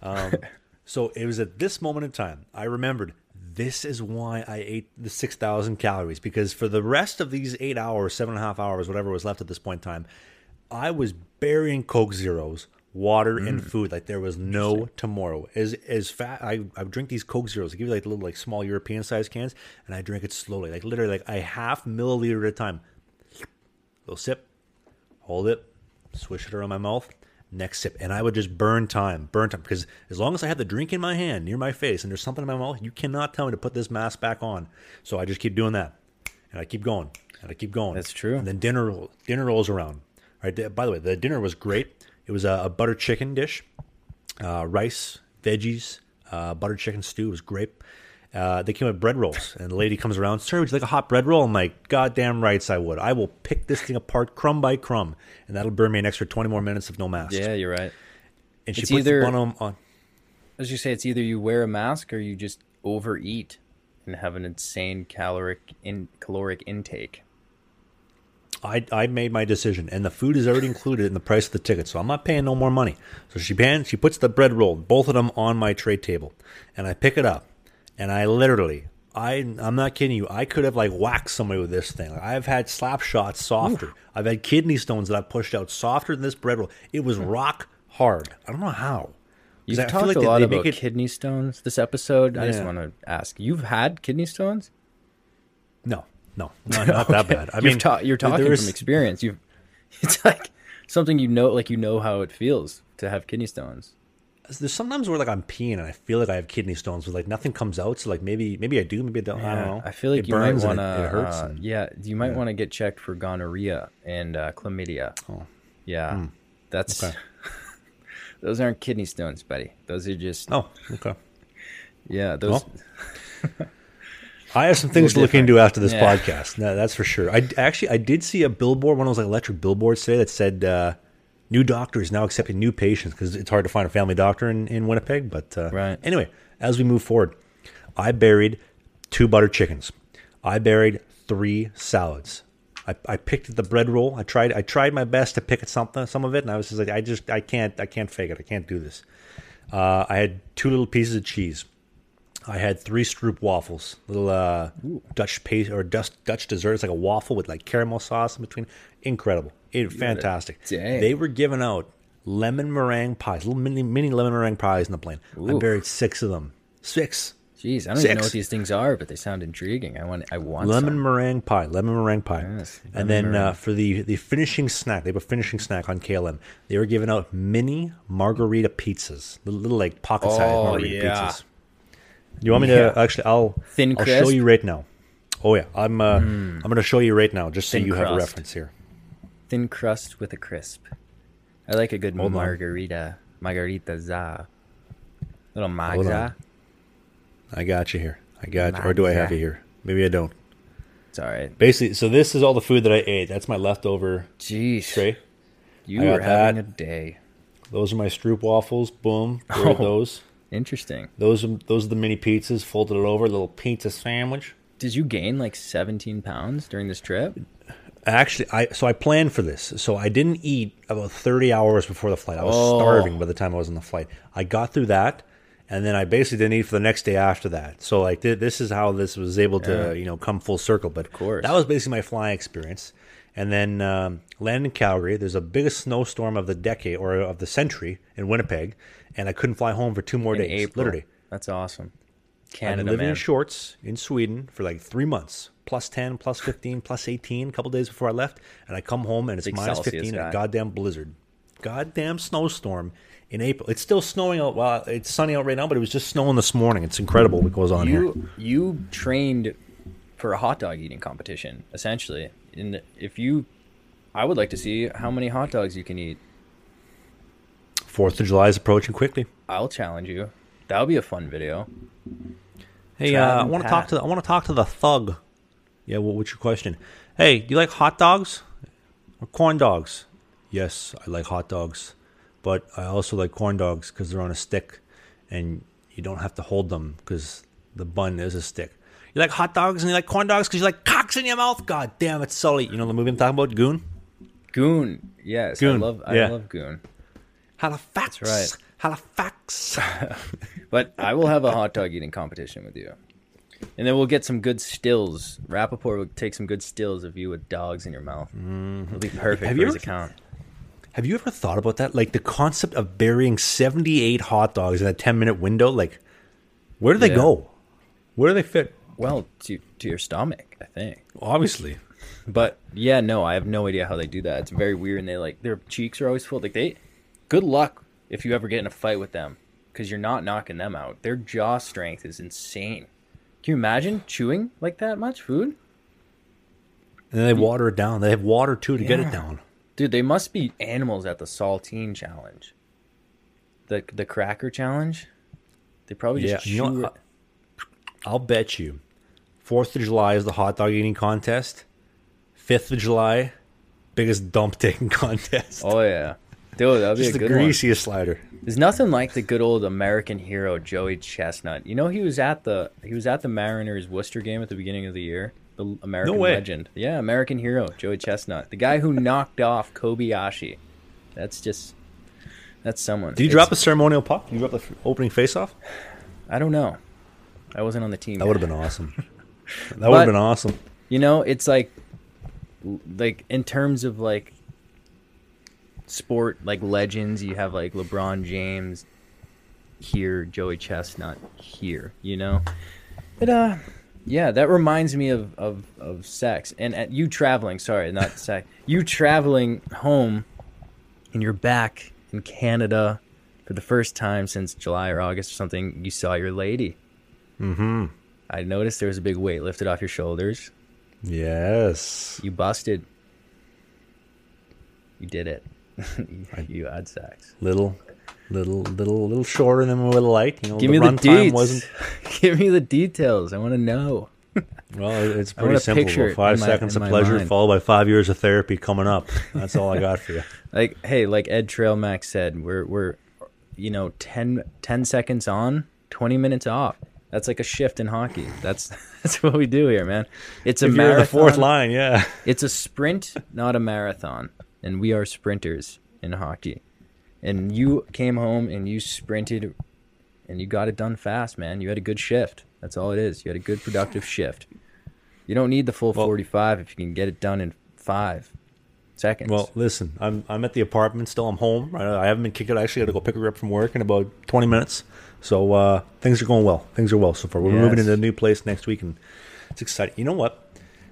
So it was at this moment in time I remembered this is why I ate the 6,000 calories, because for the rest of these 8 hours, 7.5 hours, whatever was left at this point in time, I was burying Coke Zeros, water, and food like there was no tomorrow. As fat, I would drink these Coke Zeros. I give you like little like small European sized cans, and I drink it slowly, like literally like a half milliliter at a time. Little sip, hold it, swish it around my mouth. Next sip, and I would just burn time, because as long as I have the drink in my hand near my face and there's something in my mouth, you cannot tell me to put this mask back on. So I just keep doing that, and I keep going, and I keep going. That's true. And then dinner rolls around. All right. By the way, the dinner was great. It was a butter chicken dish, rice, veggies, butter chicken stew. It was great. They came with bread rolls, and the lady comes around, sir, would you like a hot bread roll? I'm like, goddamn rights I would. I will pick this thing apart crumb by crumb, and that'll burn me an extra 20 more minutes of no mask. Yeah, you're right. And she It's puts either- one of them on. As you say, it's either you wear a mask or you just overeat and have an insane caloric intake. I made my decision, and the food is already included in the price of the ticket, so I'm not paying no more money. So she puts the bread roll, both of them on my tray table, and I pick it up, and I literally, I'm not kidding you, I could have like whacked somebody with this thing. Like, I've had slap shots softer. Ooh. I've had kidney stones that I've pushed out softer than this bread roll. It was rock hard. I don't know how. You've I feel talked like a they lot make about it- kidney stones this episode. I just Yeah. want to ask, you've had kidney stones? No, not that bad. I You're mean, talking there's- from experience. It's like something like how it feels to have kidney stones. There's sometimes where like I'm peeing and I feel like I have kidney stones, but like nothing comes out. So like maybe I do, maybe I don't. I don't know. I feel like It you might burns and want to. It hurts. and- you might want to get checked for gonorrhea and chlamydia. Oh. Yeah, that's. Okay. Those aren't kidney stones, buddy. Those are just. Oh, okay. Yeah, those. Well, I have some things to little look into after this Yeah. podcast. No, that's for sure. I did see a billboard, one of those like electric billboards today that said New doctors now accepting new patients because it's hard to find a family doctor in Winnipeg. But Right. Anyway, as we move forward, I buried 2 buttered chickens. I buried 3 salads. I picked the bread roll. I tried my best to pick at some of it, and I was just like, I can't fake it. I can't do this. I had 2 little pieces of cheese. I had 3 Stroop waffles, little Dutch paste or Dutch dessert. It's like a waffle with like caramel sauce in between. Incredible, fantastic. Dang. They were giving out lemon meringue pies, little mini lemon meringue pies in the plane. I buried 6 of them. 6. Jeez, I don't even know what these things are, but they sound intriguing. I want lemon some. meringue pie. Yes, And then for the finishing snack, they have a finishing snack on KLM. They were giving out mini margarita pizzas, little like pocket-sized margarita pizzas. Do you want me to actually? I'll Thin show crust? you right now. Oh yeah, I'm going to show you right now, just so Thin you have a crust. reference here. Thin crust with a crisp. I like a good Hold on. margarita-za. Little Hold magza. on. I got you here. Or do I have you here? Maybe I don't. It's all right. Basically, so this is all the food that I ate. That's my leftover Jeez, tray. you I got were having that. a day. Those are my Stroop waffles. Boom, buried those. Interesting. Those are the mini pizzas. Folded it over, little pizza sandwich. Did you gain like 17 pounds during this trip? Actually, I planned for this. So I didn't eat about 30 hours before the flight. I was starving by the time I was on the flight. I got through that, and then I basically didn't eat for the next day after that. So like this is how this was able to come full circle. But of course. that was basically my flying experience. And then landed in Calgary. There's a biggest snowstorm of the decade or of the century in Winnipeg, and I couldn't fly home for 2 more In days. April. Literally. That's awesome. I've Canada, been living man. in shorts in Sweden for like 3 months. Plus 10, plus 15, plus 18, a couple days before I left. And I come home and it's Big minus Celsius 15 and guy. a goddamn blizzard. Goddamn snowstorm in April. It's still snowing out. Well, it's sunny out right now, but it was just snowing this morning. It's incredible what goes on here. You trained for a hot dog eating competition, essentially. I would like to see how many hot dogs you can eat. 4th of July is approaching quickly. I'll challenge you. That would be a fun video. Hey, Trav I and want to Pat. talk to the thug. Yeah, what's your question? Hey, do you like hot dogs or corn dogs? Yes, I like hot dogs, but I also like corn dogs because they're on a stick, and you don't have to hold them because the bun is a stick. You like hot dogs and you like corn dogs because you like cocks in your mouth. God damn it, Sully! You know the movie I'm talking about, Goon. Goon. Yes, Goon, I yeah. love Goon. Halifax. That's right. Halifax. But I will have a hot dog eating competition with you. And then we'll get some good stills. Rappaport will take some good stills of you with dogs in your mouth. It'll be perfect Have for you his ever- account. Have you ever thought about that? Like the concept of burying 78 hot dogs in a 10-minute window. Like, where do they Yeah. go? Where do they fit? Well, to your stomach, I think. Obviously. But yeah, no, I have no idea how they do that. It's very weird, and their cheeks are always full. Good luck if you ever get in a fight with them, because you're not knocking them out. Their jaw strength is insane. Can you imagine chewing like that much food? And then they water it down. They have water too to get it Yeah. down. Dude, they must be animals at the saltine challenge. The cracker challenge. They probably just you know chew what? I'll bet you 4th of July is the hot dog eating contest. 5th of July, biggest dump taking contest. Oh yeah, dude, that'd be Just a the good one. greasiest slider. There's nothing like the good old American hero Joey Chestnut. You know he was at the Mariners Worcester game at the beginning of the year. The American way. legend. Yeah, American hero Joey Chestnut, the guy who knocked off Kobayashi. That's someone. Did you drop a ceremonial puck? Did you drop the opening face-off? I don't know. I wasn't on the team. That yet. would have been awesome. That would have been awesome. You know, it's like in terms of like sport, like legends, you have like LeBron James here, Joey Chestnut here, you know? But yeah, that reminds me of sex. And you traveling, sorry, not sex. You traveling home and you're back in Canada for the first time since July or August or something, you saw your lady. Mm-hmm. I noticed there was a big weight lifted off your shoulders. Yes. You busted. You did it. You had sex. Little shorter than we would have liked. You know, Give the me the run time deets. wasn't. Give me the details. I want to know. Well, it's I wanna pretty simple. picture Well, it 5 in seconds my of pleasure mind. followed by 5 years of therapy coming up. That's all I got for you. Like, hey, like Ed Trailmax said, we're 10 seconds on, 20 minutes off. That's like a shift in hockey. That's what we do here, man. It's a If you're in marathon. the fourth line, yeah. It's a sprint, not a marathon. And we are sprinters in hockey. And you came home and you sprinted and you got it done fast, man. You had a good shift. That's all it is. You had a good productive shift. You don't need the full 45 if you can get it done in 5 seconds. Well, listen, I'm at the apartment still. I'm home. I haven't been kicked out. I actually got to go pick her up from work in about 20 minutes. So things are going well. Things are well so far. We're moving into a new place next week, and it's exciting. You know what?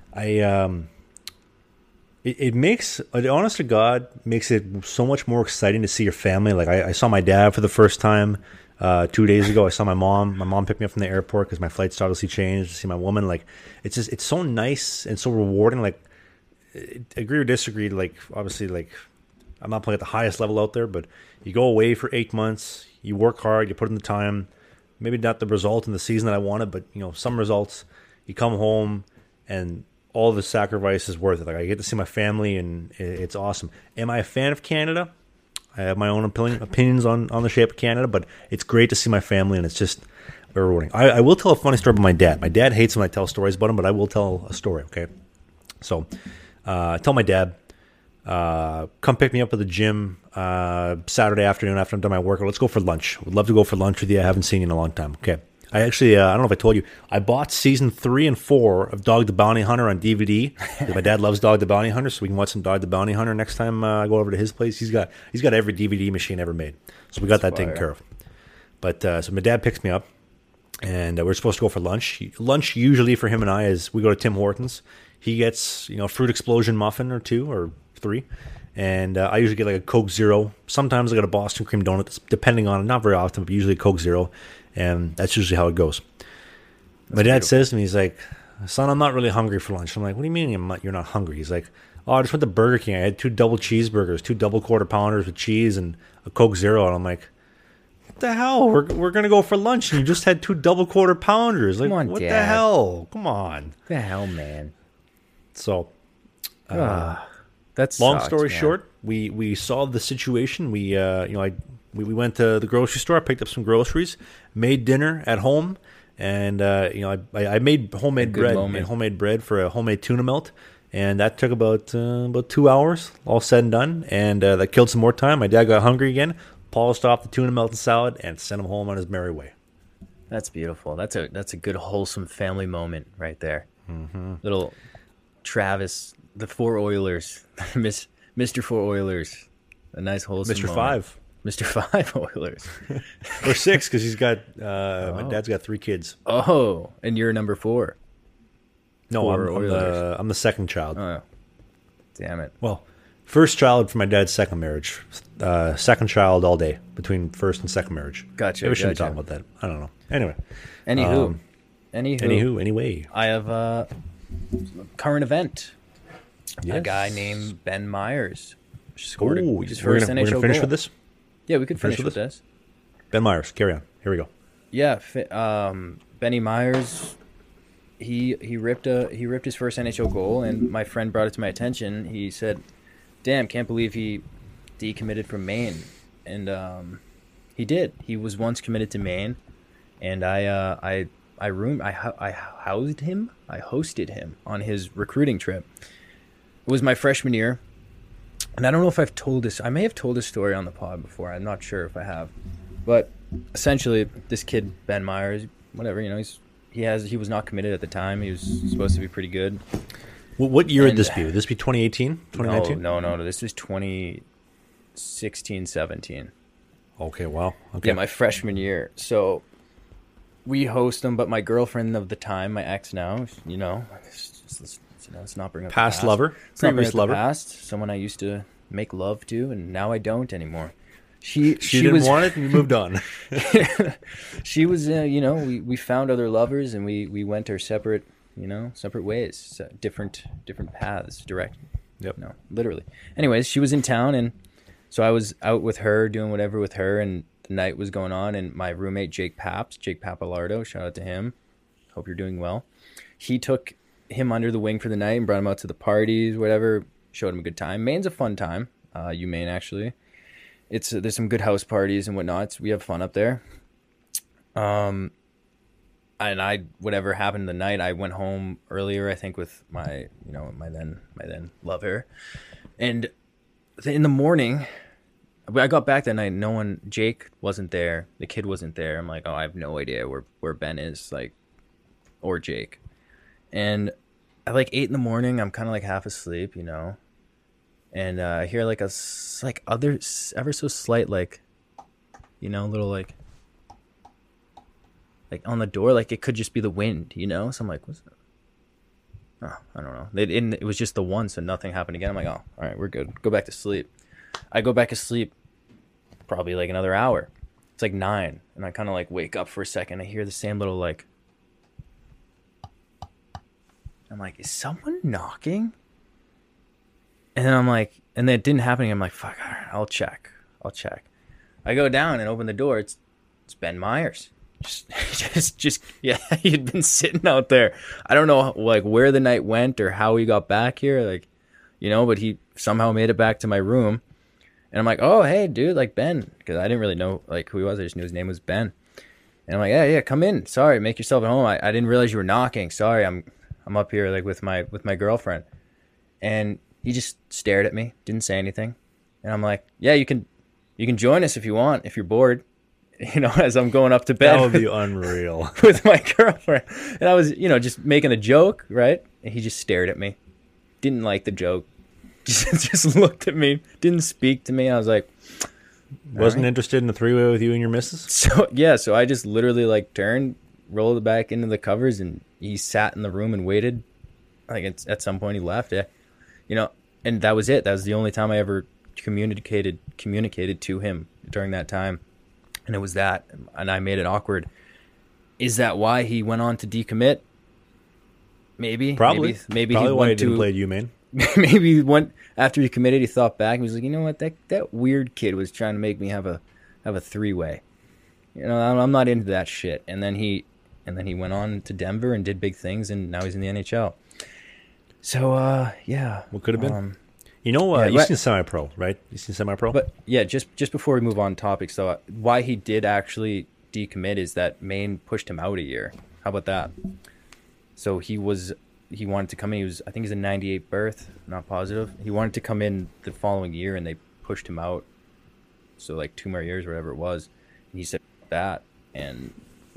It makes, honest to God, makes it so much more exciting to see your family. Like I saw my dad for the first time 2 days ago. I saw my mom. My mom picked me up from the airport because my flights obviously changed. To see my woman, like it's so nice and so rewarding. Like, agree or disagree, like obviously, like I'm not playing at the highest level out there, but you go away for 8 months, you work hard, you put in the time, maybe not the result in the season that I wanted, but some results. You come home and all the sacrifice is worth it. Like I get to see my family and it's awesome. Am I a fan of Canada? I have my own opinions on the shape of Canada, but it's great to see my family and it's just very rewarding. I will tell a funny story about my dad. My dad hates when I tell stories about him, but I will tell a story, okay? So I tell my dad, come pick me up at the gym Saturday afternoon after I'm done my workout. Let's go for lunch. Would love to go for lunch with you. I haven't seen you in a long time. Okay. I actually, I don't know if I told you, I bought season 3 and 4 of Dog the Bounty Hunter on DVD. My dad loves Dog the Bounty Hunter, so we can watch some Dog the Bounty Hunter next time I go over to his place. He's got every DVD machine ever made, so we got that taken care of. But so my dad picks me up, and we're supposed to go for lunch. Lunch usually for him and I is we go to Tim Hortons. He gets a fruit explosion muffin or 2 or 3. And I usually get like a Coke Zero. Sometimes I get a Boston cream donut, depending on it. Not very often, but usually a Coke Zero. And that's usually how it goes. My dad says to me, he's like, son, I'm not really hungry for lunch. I'm like, what do you mean you're not hungry? He's like, oh, I just went to Burger King. I had 2 double cheeseburgers, 2 double quarter pounders with cheese, and a Coke Zero. And I'm like, what the hell? We're going to go for lunch, and you just had 2 double quarter pounders. Like, Come on, what Dad. the hell? Come on. What the hell, man? So, That's long story short, we solved the situation. We went to the grocery store, picked up some groceries, made dinner at home, and I made homemade bread, for a homemade tuna melt, and that took about 2 hours, all said and done, and that killed some more time. My dad got hungry again, polished off the tuna melt and salad, and sent him home on his merry way. That's beautiful. That's a good wholesome family moment right there. Mm-hmm. Little Travis, the 4 Oilers, Mr. 4 Oilers, a nice wholesome Mr. moment. 5. Mr. 5 Oilers. Or 6, because he's got my dad's got 3 kids. Oh, and you're number 4. No, 4 Oilers. I'm the second child. Oh, damn it. Well, first child for my dad's second marriage. Second child all day between first and second marriage. Gotcha. Maybe we shouldn't gotcha. talk about that. I don't know. Anyway. Anywho. I have a current event. Yes. A guy named Ben Myers scored Ooh, his we're first gonna NHL finish goal. with this? Yeah, we could Finish finish with with this. Ben Myers, carry on. Here we go. Yeah, Benny Myers, he ripped his first NHL goal, and my friend brought it to my attention. He said, "Damn, can't believe he decommitted from Maine," and he did. He was once committed to Maine, and I hosted him on his recruiting trip. It was my freshman year, and I don't know if I've told this. I may have told this story on the pod before. I'm not sure if I have, but essentially, this kid Ben Myers, whatever, he was not committed at the time. He was supposed to be pretty good. What year would this be? Would this be 2018, 2019? No. This was 2016, 17. Okay, wow. Okay. Yeah, my freshman year. So we host them, but my girlfriend of the time, my ex now, let's not bring up Past the past. lover, Let's not bring previous up the lover. Past, someone I used to make love to, and now I don't anymore. She didn't want it, and you moved on. She was, we found other lovers, and we went our separate ways, different paths, direct. Yep. No, literally. Anyways, she was in town, and so I was out with her, doing whatever with her, and the night was going on, and my roommate Jake Papalardo, shout out to him, Hope you're doing well. He took him under the wing for the night and brought him out to the parties, whatever. Showed him a good time. Maine's a fun time. Maine actually. There's some good house parties and whatnot. We have fun up there. And whatever happened the night, I went home earlier, I think, with my then lover. And in the morning, I got back that night. Jake wasn't there. The kid wasn't there. I'm like, oh, I have no idea where Ben is, like, or Jake. And at like 8 a.m, I'm kind of like half asleep, and I hear like ever so slight, like, little like on the door, like it could just be the wind, So I'm like, what's that? Oh, I don't know. It was just the one, so nothing happened again. I'm like, oh, all right, we're good. Go back to sleep. I go back to sleep probably like another hour. It's like 9, and I kind of like wake up for a second. I hear the same little like. I'm like, is someone knocking? And then I'm like, and then it didn't happen. I'm like, fuck, all right, I'll check. I go down and open the door. It's Ben Myers. Just yeah, he'd been sitting out there. I don't know like where the night went or how he got back here, like, but he somehow made it back to my room. And I'm like, oh, hey, dude, like Ben, because I didn't really know like who he was. I just knew his name was Ben. And I'm like, yeah, come in. Sorry, make yourself at home. I didn't realize you were knocking. Sorry, I'm up here like with my girlfriend. And he just stared at me, didn't say anything. And I'm like, yeah, you can join us if you want, if you're bored, as I'm going up to bed. That would be unreal. With my girlfriend. And I was, just making a joke, right? And he just stared at me. Didn't like the joke. Just looked at me, didn't speak to me. I was like, wasn't interested in a three-way with you and your missus? So I just literally like turned, rolled it back into the covers, and he sat in the room and waited. Like at some point he left. Yeah. And that was it. That was the only time I ever communicated to him during that time. And it was that, and I made it awkward. Is that why he went on to decommit? Maybe. Probably. Maybe Probably he why he went didn't to play you, man. Maybe he went after he committed. He thought back and was like, you know what? That weird kid was trying to make me have a three-way. I'm not into that shit. And then he went on to Denver and did big things, and now he's in the NHL. So yeah. What could have been? Yeah, you've seen Semi-Pro, right? You've seen Semi-Pro? But yeah, just before we move on topics, though, why he did actually decommit is that Maine pushed him out a year. How about that? So he wanted to come in. I think he's a 98 birth, not positive. He wanted to come in the following year, and they pushed him out. So like 2 more years, whatever it was. And he said that, and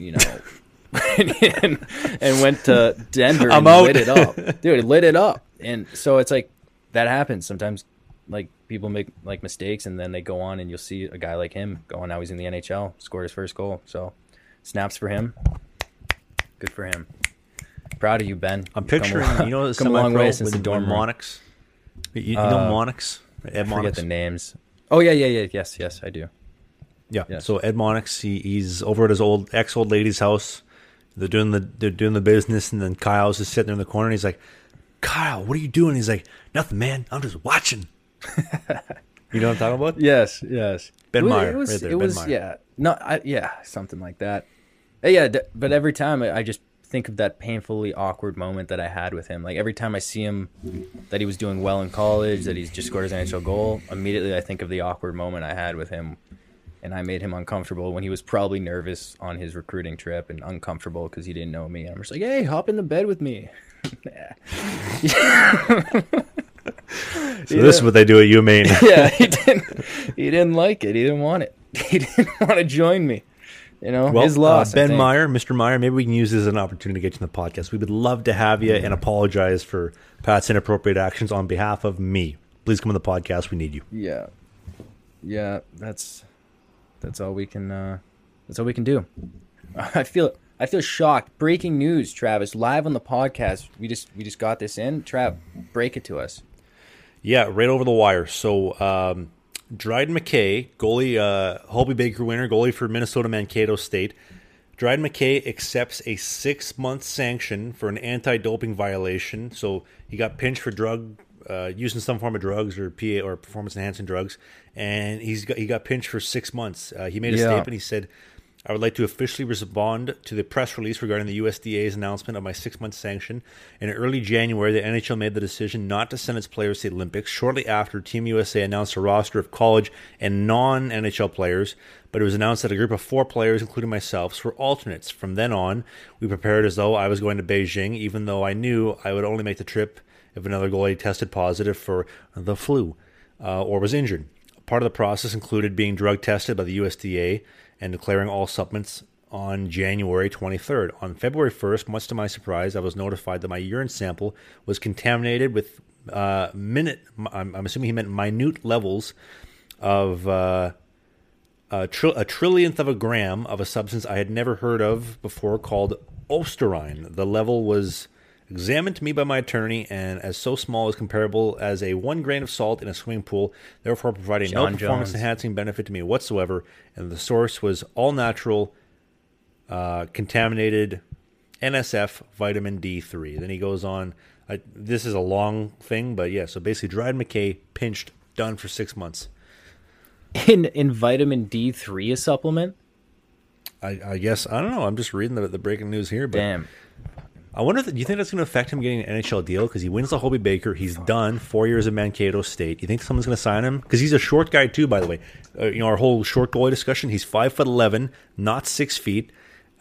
and went to Denver and lit it up. Dude, it lit it up. And so it's like, that happens sometimes. Like people make like mistakes, and then they go on, and you'll see a guy like him go on. Now he's in the NHL, scored his first goal. So snaps for him. Good for him. Proud of you, Ben. I'm picturing, come a long way since the dorm Monix. You know Monix? Ed Monix. I forget the names. Oh yeah. Yes, I do. Yeah. Yes. So Ed Monix, he's over at his old lady's house. They're doing the business, and then Kyle's just sitting there in the corner, and he's like, Kyle, what are you doing? He's like, nothing, man. I'm just watching. You know what I'm talking about? Yes. Ben Meyer, right there. It was, Ben Meyer. Something like that. Yeah, but every time I just think of that painfully awkward moment that I had with him. Like every time I see him, that he was doing well in college, that he's just scored his NHL goal, immediately I think of the awkward moment I had with him, and I made him uncomfortable when he was probably nervous on his recruiting trip and uncomfortable because he didn't know me. And I'm just like, hey, hop in the bed with me. So this is what they do at UMaine. Yeah, he didn't like it. He didn't want it. He didn't want to join me. Well, his loss. Ben Meyer, Mr. Meyer, maybe we can use this as an opportunity to get you in the podcast. We would love to have you and apologize for Pat's inappropriate actions on behalf of me. Please come on the podcast. We need you. Yeah. That's all we can. That's all we can do. I feel shocked. Breaking news, Travis, live on the podcast. We just got this in. Trav, break it to us. Yeah, right over the wire. So, Dryden McKay, goalie, Hobey Baker winner, goalie for Minnesota Mankato State. Dryden McKay accepts a 6-month sanction for an anti-doping violation. So he got pinched for using some form of drugs or PA or performance enhancing drugs, and he got pinched for 6 months. He made a statement. He said, I would like to officially respond to the press release regarding the USDA's announcement of my 6-month sanction. In early January, the NHL made the decision not to send its players to the Olympics shortly after Team USA announced a roster of college and non-NHL players, but it was announced that a group of 4 players, including myself, were alternates. From then on, we prepared as though I was going to Beijing, even though I knew I would only make the trip if another goalie tested positive for the flu or was injured. Part of the process included being drug tested by the USDA and declaring all supplements on January 23rd. On February 1st, much to my surprise, I was notified that my urine sample was contaminated with I'm assuming he meant minute levels of a trillionth of a gram of a substance I had never heard of before called Osterine. The level was examined to me by my attorney, and as so small as comparable as a 1 grain of salt in a swimming pool, therefore providing no performance-enhancing benefit to me whatsoever, and the source was all-natural, contaminated NSF vitamin D3. Then he goes on, this is a long thing, but yeah, so basically Dryden McKay, pinched, done for 6 months. In vitamin D3 a supplement? I guess, I don't know, I'm just reading the breaking news here. But Damn. I wonder, do you think that's going to affect him getting an NHL deal? Because he wins the Hobey Baker. He's done 4 years at Mankato State. You think someone's going to sign him? Because he's a short guy too, by the way. Our whole short goalie discussion, he's 5'11", not 6 feet,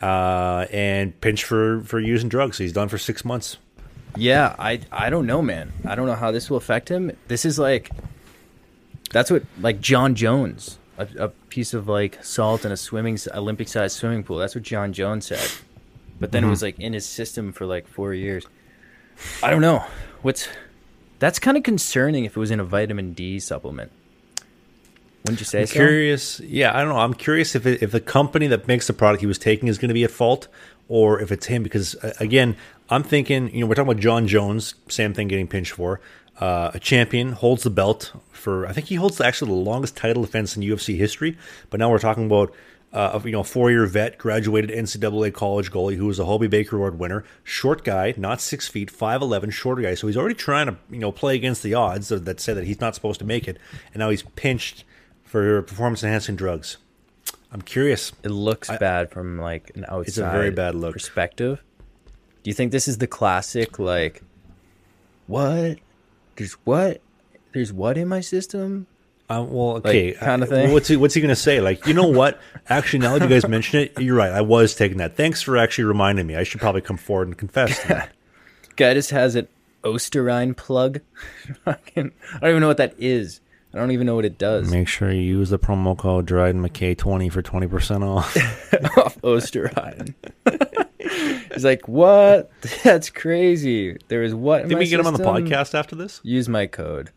and pinched for using drugs. So he's done for 6 months. Yeah, I don't know, man. I don't know how this will affect him. This is like, that's what, like John Jones, a piece of like salt in a Olympic-sized swimming pool. That's what John Jones said. But then it was like in his system for like 4 years. I don't know. That's kind of concerning if it was in a vitamin D supplement. Wouldn't you say so? Curious. Yeah, I don't know. I'm curious if the company that makes the product he was taking is going to be at fault, or if it's him. Because again, I'm thinking, we're talking about John Jones, same thing, getting pinched for. A champion, holds the belt for, I think he holds actually the longest title defense in UFC history. But now we're talking about a 4-year vet, graduated NCAA college goalie who was a Hobey Baker Award winner, short guy, not 6 feet, 5'11", shorter guy. So he's already trying to play against the odds that say that he's not supposed to make it, and now he's pinched for performance-enhancing drugs. I'm curious. It looks bad from like an outside It's a very bad look. perspective. Do you think this is the classic like, what? There's what in my system? Well, okay, kind of thing. What's he going to say? Like, you know what? Actually, now that you guys mention it, you're right. I was taking that. Thanks for actually reminding me. I should probably come forward and confess to that. Guy just has an Osterine plug. I don't even know what that is. I don't even know what it does. Make sure you use the promo code Dryden McKay 20 for 20% off. Off Osterine. He's like, what? That's crazy. There is what in Did my we get him on the system? podcast after this? Use my code.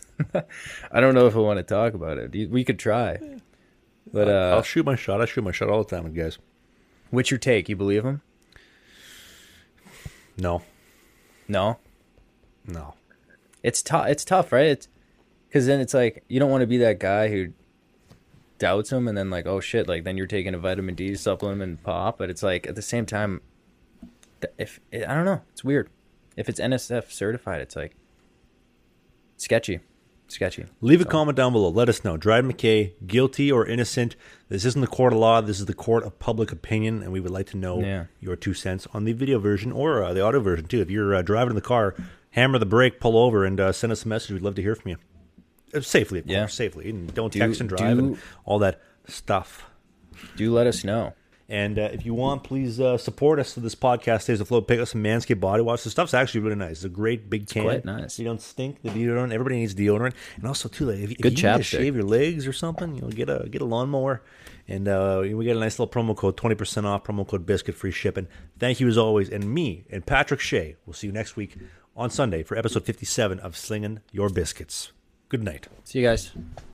I don't know if I want to talk about it. We could try. But I'll shoot my shot. I shoot my shot all the time with guys. what's your take? You believe him? No. No? No. It's tough. It's tough, right? It's because then it's like you don't want to be that guy who doubts him and then like, oh shit, like then you're taking a vitamin D supplement pop. But it's like at the same time, if I don't know, it's weird. If it's NSF certified, it's like sketchy. Leave a comment down below. Let us know. Dryden McKay, guilty or innocent? This isn't the court of law. This is the court of public opinion, and we would like to know your 2 cents on the video version or the audio version, too. If you're driving in the car, hammer the brake, pull over, and send us a message. We'd love to hear from you. Safely, of course, safely. And don't text and drive and all that stuff. Do let us know. And if you want, please support us so this podcast stays afloat. Pick up some Manscaped body wash. The stuff's actually really nice. It's a great big can. Quite nice. You don't stink. The deodorant. Everybody needs deodorant. And also, too, like, if you need to chapstick. shave your legs or something, get a lawnmower. And we get a nice little promo code, 20% off, promo code BISCUIT, free shipping. Thank you as always. And me and Patrick Shea will see you next week on Sunday for episode 57 of Slinging Your Biscuits. Good night. See you guys.